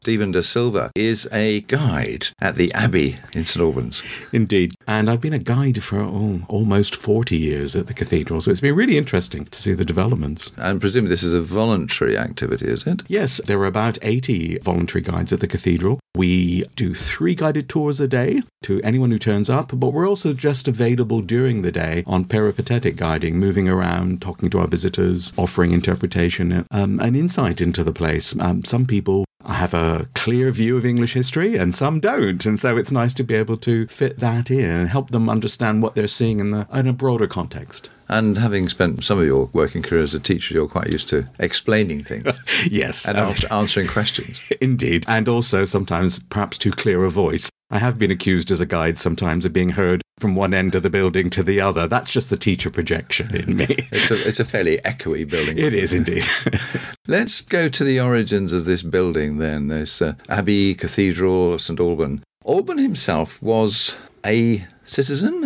Stephen da Silva is a guide at the Abbey in St Albans. Indeed. And I've been a guide for almost 40 years at the cathedral, so it's been really interesting to see the developments. And presumably this is a voluntary activity, is it? Yes, there are about 80 voluntary guides at the cathedral. We do 3 guided tours a day to anyone who turns up, but we're also just available during the day on peripatetic guiding, moving around, talking to our visitors, offering interpretation and insight into the place. Some people have a clear view of English history and some don't, and so it's nice to be able to fit that in and help them understand what they're seeing in a broader context. And having spent some of your working career as a teacher, you're quite used to explaining things. Yes. And answering questions. Indeed. And also sometimes perhaps too clear a voice. I have been accused as a guide sometimes of being heard from one end of the building to the other. That's just the teacher projection in me. It's a fairly echoey building. It is indeed. Let's go to the origins of this building then. There's Abbey Cathedral, St Alban. Alban himself was a citizen?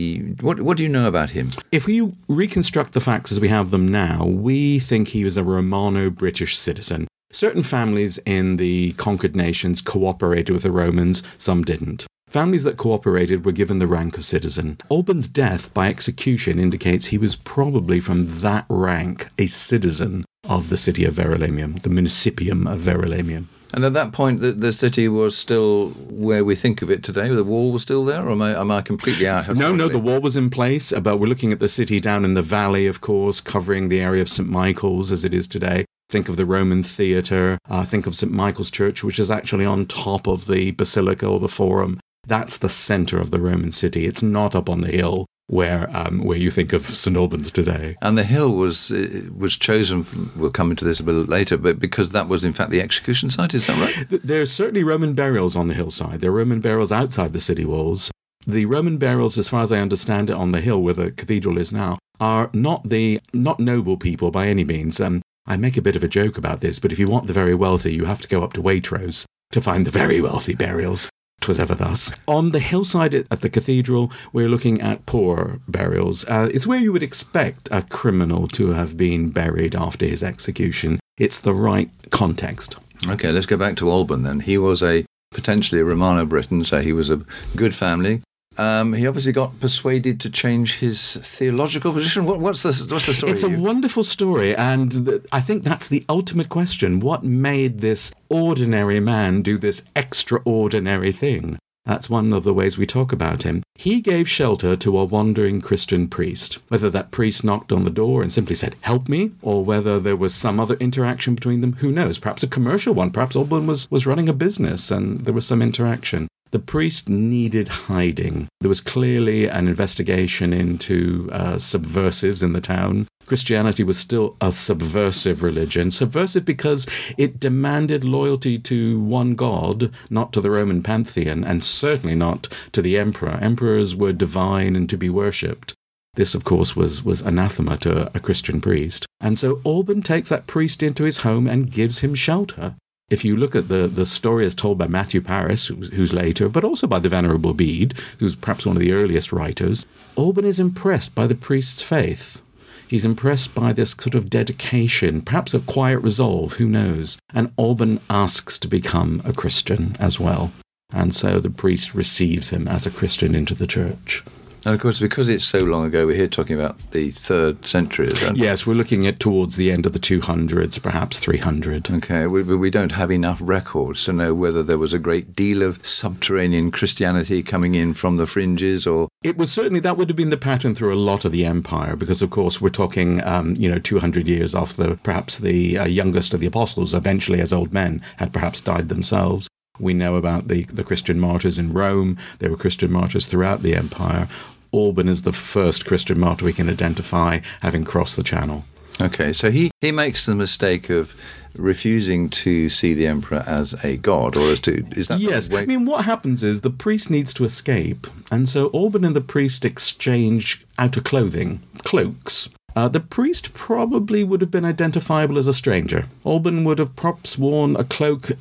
What do you know about him? If we reconstruct the facts as we have them now, we think he was a Romano-British citizen. Certain families in the conquered nations cooperated with the Romans, some didn't. Families that cooperated were given the rank of citizen. Alban's death by execution indicates he was probably from that rank a citizen of the city of Verulamium, the municipium of Verulamium. And at that point, the city was still where we think of it today? The wall was still there, or am I completely out? No, the wall was in place, but we're looking at the city down in the valley, of course, covering the area of St Michael's as it is today. Think of the Roman theatre, think of St Michael's Church, which is actually on top of the Basilica or the Forum. That's the centre of the Roman city. It's not up on the hill where you think of St Albans today. And the hill was chosen, we'll come into this a bit later, but because that was in fact the execution site, is that right? There's certainly Roman burials on the hillside. There are Roman burials outside the city walls. The Roman burials, as far as I understand it, on the hill where the cathedral is now, are not noble people by any means. I make a bit of a joke about this, but if you want the very wealthy, you have to go up to Waitrose to find the very wealthy burials. 'Twas ever thus. On the hillside at the cathedral, we're looking at poor burials. It's where you would expect a criminal to have been buried after his execution. It's the right context. Okay, let's go back to Alban then. He was potentially a Romano-Briton, so he was a good family. He obviously got persuaded to change his theological position. What's the story? It's a wonderful story, and I think that's the ultimate question. What made this ordinary man do this extraordinary thing? That's one of the ways we talk about him. He gave shelter to a wandering Christian priest. Whether that priest knocked on the door and simply said, "Help me," or whether there was some other interaction between them, who knows? Perhaps a commercial one. Perhaps Alban was running a business and there was some interaction. The priest needed hiding. There was clearly an investigation into subversives in the town. Christianity was still a subversive religion. Subversive because it demanded loyalty to one god, not to the Roman pantheon, and certainly not to the emperor. Emperors were divine and to be worshipped. This, of course, was anathema to a Christian priest. And so Alban takes that priest into his home and gives him shelter. If you look at the story as told by Matthew Paris, who's later, but also by the Venerable Bede, who's perhaps one of the earliest writers, Alban is impressed by the priest's faith. He's impressed by this sort of dedication, perhaps a quiet resolve, who knows. And Alban asks to become a Christian as well. And so the priest receives him as a Christian into the church. And of course, because it's so long ago, we're here talking about the 3rd century, isn't it? Yes, we're looking at towards the end of the 200s, perhaps 300. Okay, we don't have enough records to know whether there was a great deal of subterranean Christianity coming in from the fringes, or... It was certainly, that would have been the pattern through a lot of the empire, because of course we're talking, 200 years off perhaps the youngest of the apostles, eventually as old men, had perhaps died themselves. We know about the Christian martyrs in Rome. There were Christian martyrs throughout the empire. Alban is the first Christian martyr we can identify having crossed the Channel. Okay, so he makes the mistake of refusing to see the emperor as a god, or is that... Yes, I mean, what happens is the priest needs to escape, and so Alban and the priest exchange outer clothing, cloaks. The priest probably would have been identifiable as a stranger. Alban would have perhaps worn a cloak,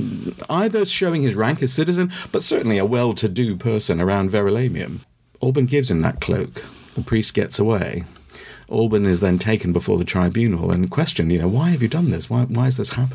either showing his rank as citizen, but certainly a well-to-do person around Verulamium. Alban gives him that cloak. The priest gets away. Alban is then taken before the tribunal and questioned, why have you done this? Why has this happened?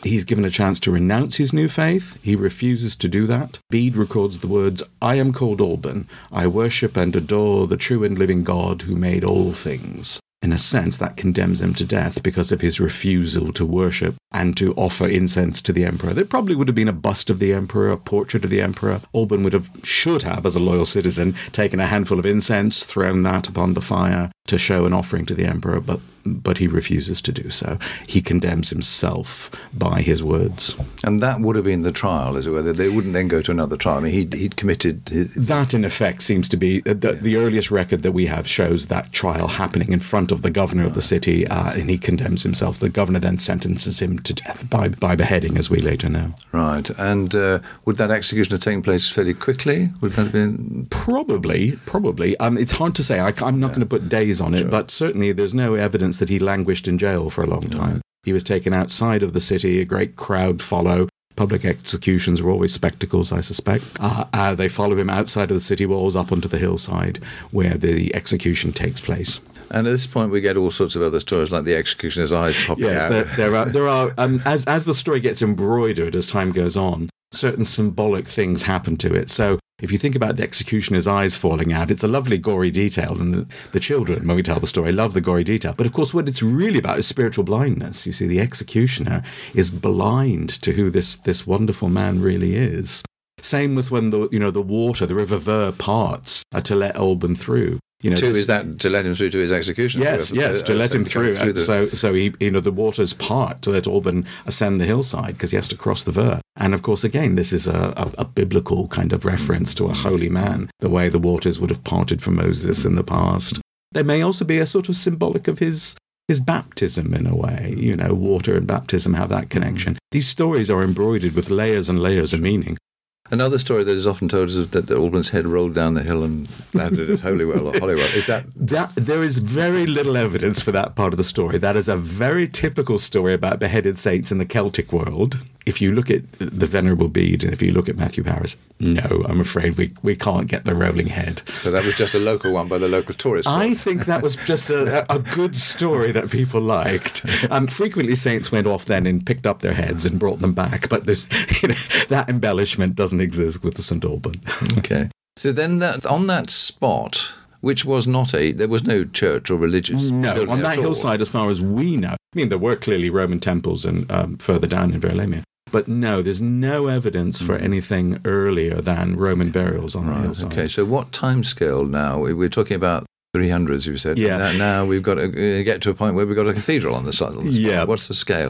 He's given a chance to renounce his new faith. He refuses to do that. Bede records the words, "I am called Alban. I worship and adore the true and living God who made all things." In a sense, that condemns him to death because of his refusal to worship and to offer incense to the emperor. There probably would have been a bust of the emperor, a portrait of the emperor. Alban should have, as a loyal citizen, taken a handful of incense, thrown that upon the fire to show an offering to the emperor, but he refuses to do so. He condemns himself by his words. And that would have been the trial, as it were. They wouldn't then go to another trial. I mean, he'd committed... That, in effect, seems to be... The earliest record that we have shows that trial happening in front of the governor of the city, and he condemns himself. The governor then sentences him to death by beheading, as we later know. Right. And would that execution have taken place fairly quickly? Would that have been... Probably. It's hard to say. I'm not going to put days on it, but certainly there's no evidence that he languished in jail for a long time. He was taken outside of the city, a great crowd follow. Public executions were always spectacles, I suspect. They follow him outside of the city walls up onto the hillside where the execution takes place. And at this point, we get all sorts of other stories, like the executioner's eyes popping out. Yes, there are. As the story gets embroidered as time goes on, certain symbolic things happen to it. So if you think about the executioner's eyes falling out, it's a lovely gory detail, and the children, when we tell the story, love the gory detail. But of course, what it's really about is spiritual blindness. You see, the executioner is blind to who this wonderful man really is. Same with when the water, the river Ver parts to let Alban through. To let him through to his execution? Yes, to let him through. So he, the waters part to let Alban ascend the hillside because he has to cross the Ver. And of course, again, this is a biblical kind of reference to a holy man, the way the waters would have parted for Moses in the past. There may also be a sort of symbolic of his baptism in a way. Water and baptism have that connection. These stories are embroidered with layers and layers of meaning. Another story that is often told is that Alban's head rolled down the hill and landed at Holywell or Holywell. Is that... There is very little evidence for that part of the story. That is a very typical story about beheaded saints in the Celtic world. If you look at the Venerable Bede and if you look at Matthew Paris, no, I'm afraid we can't get the rolling head. So that was just a local one by the local tourist board. I think that was just a good story that people liked. Frequently saints went off then and picked up their heads and brought them back, but that embellishment doesn't exist with the St. Alban. Okay. So then on that spot, which was there was no church or religious building on that at all. hillside, as far as we know. I mean, there were clearly Roman temples and further down in Verlamia. But no, there's no evidence for anything earlier than Roman burials on the hillside. Okay, so what time scale now? We're talking about 300s, you said. Yeah. Now we've got to get to a point where we've got a cathedral on the side. Yeah. What's the scale?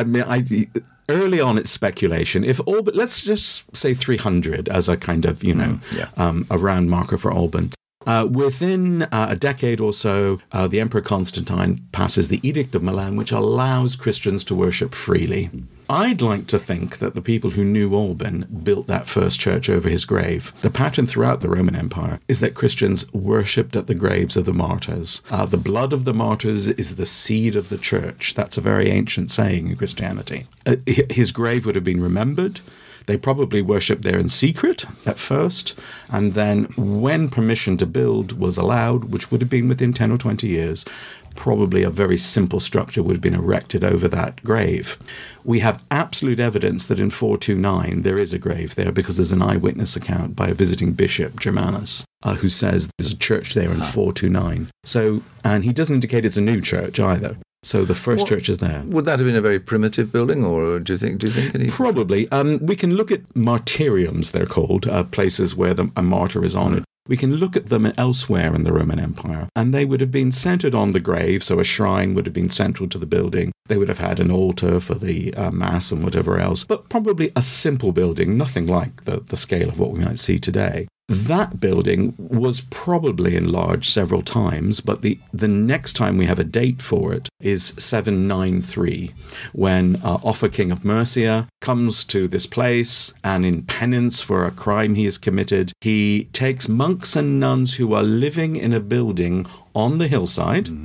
Early on, it's speculation. But let's just say 300 as a kind of, a round marker for Alban. Within a decade or so, the Emperor Constantine passes the Edict of Milan, which allows Christians to worship freely. I'd like to think that the people who knew Alban built that first church over his grave. The pattern throughout the Roman Empire is that Christians worshipped at the graves of the martyrs. The blood of the martyrs is the seed of the church. That's a very ancient saying in Christianity. His grave would have been remembered. They probably worshipped there in secret at first, and then when permission to build was allowed, which would have been within 10 or 20 years, probably a very simple structure would have been erected over that grave. We have absolute evidence that in 429 there is a grave there because there's an eyewitness account by a visiting bishop, Germanus, who says there's a church there in 429. So, and he doesn't indicate it's a new church either. So the first church is there. Would that have been a very primitive building, or do you think any? Probably. We can look at martyriums, they're called, places where a martyr is honoured. We can look at them elsewhere in the Roman Empire, and they would have been centred on the grave, so a shrine would have been central to the building. They would have had an altar for the mass and whatever else, but probably a simple building, nothing like the scale of what we might see today. That building was probably enlarged several times, but the next time we have a date for it is 793, when Offa, king of Mercia, comes to this place, and in penance for a crime he has committed, he takes monks and nuns who are living in a building on the hillside,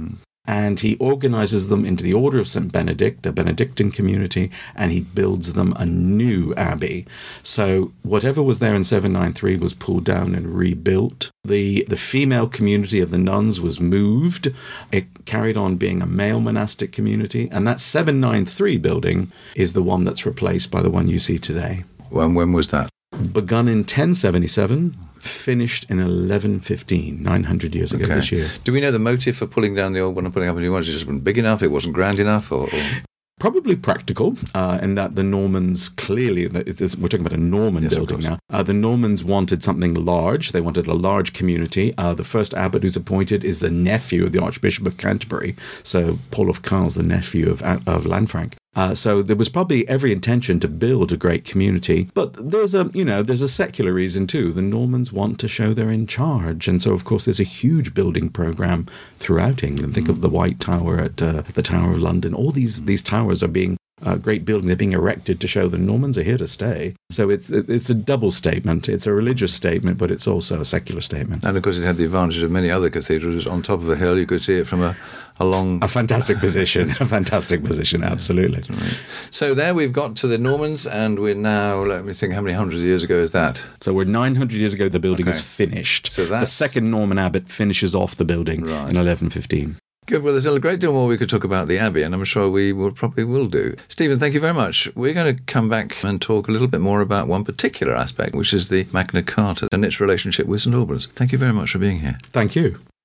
and he organizes them into the Order of St. Benedict, a Benedictine community, and he builds them a new abbey. So whatever was there in 793 was pulled down and rebuilt. The female community of the nuns was moved. It carried on being a male monastic community, and that 793 building is the one that's replaced by the one you see today. When was that? Begun in 1077, finished in 1115, 900 years ago this year. Do we know the motive for pulling down the old one and putting up a new one? It just wasn't big enough? It wasn't grand enough? Or... Probably practical, in that the Normans clearly, we're talking about a Norman building now, the Normans wanted something large. They wanted a large community. The first abbot who's appointed is the nephew of the Archbishop of Canterbury. So Paul of Caen's the nephew of Lanfranc. So there was probably every intention to build a great community, but there's a secular reason too. The Normans want to show they're in charge, and so of course there's a huge building program throughout England. Think of the White Tower at the Tower of London. All these towers are being great building. They're being erected to show the Normans are here to stay. So it's a double statement. It's a religious statement, but it's also a secular statement. And of course, it had the advantage of many other cathedrals on top of a hill. You could see it from a fantastic position. A fantastic position, absolutely. Right. So there we've got to the Normans, and we're now, let me think, how many hundreds of years ago is that? So we're 900 years ago, the building is finished. So the second Norman abbot finishes off the building in 1115. Good. Well, there's a great deal more we could talk about the Abbey, and I'm sure we probably will do. Stephen, thank you very much. We're going to come back and talk a little bit more about one particular aspect, which is the Magna Carta and its relationship with St Albans. Thank you very much for being here. Thank you.